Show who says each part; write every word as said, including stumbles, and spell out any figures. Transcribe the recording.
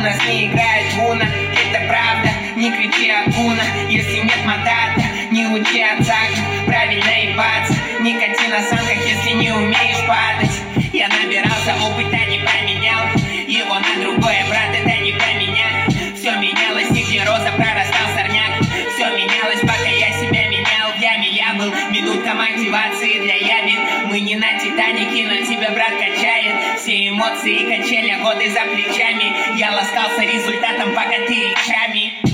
Speaker 1: нас не играет луна. Это правда, не кричи акуна. Если нет мандата, не учи отцака. Правильно ебаться, не кати на санках, если не умеешь падать. Я набирался, опыта не поменял. Его на другое, брат, это не про меня. Все менялось, нигде роза, прорастал сорняк. Все менялось, пока я себя менял. В яме я был, минутка мотивации для ябед. Мы не на Титанике, но тебя, брат, качает. Все эмоции, качели, годы за плечами. Я ласкался результатом богатырей речами.